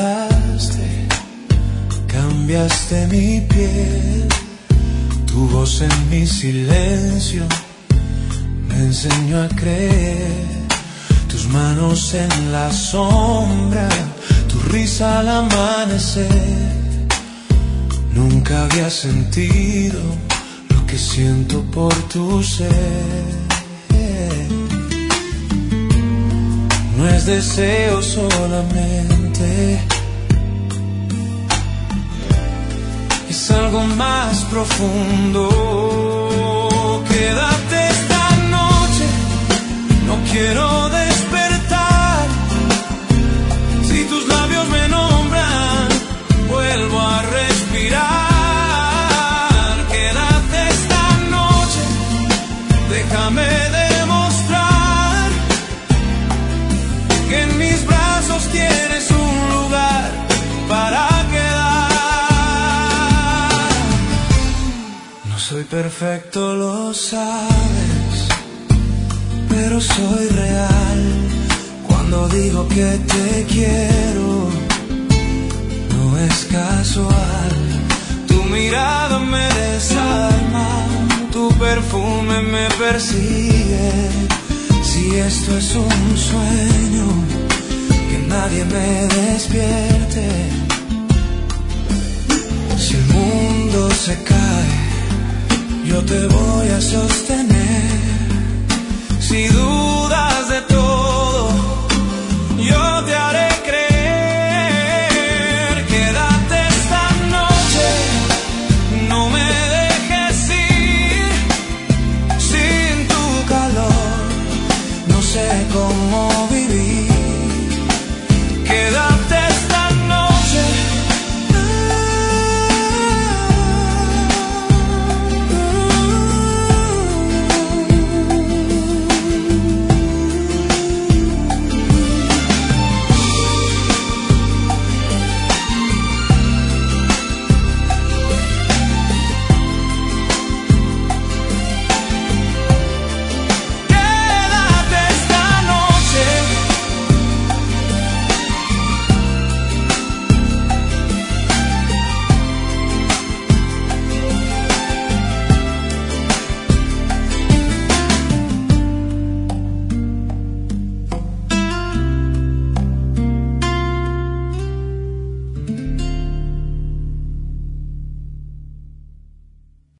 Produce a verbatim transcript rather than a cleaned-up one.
llegaste, cambiaste mi piel. Tu voz en mi silencio me enseñó a creer. Tus manos en la sombra, tu risa al amanecer. Nunca había sentido lo que siento por tu ser. No es deseo solamente, es algo más profundo. Quédate esta noche, no quiero despertar. Si tus labios me nombran, vuelvo a respirar. Quédate esta noche, déjame demostrar que en mis brazos tienes un lugar para quedar. No soy perfecto, lo sabes, pero soy real. Cuando digo que te quiero, no es casual. Tu mirada me desarma, tu perfume me persigue. Si esto es un sueño, que nadie me despierte. Si el mundo se cae, yo te voy a sostener. Si dudas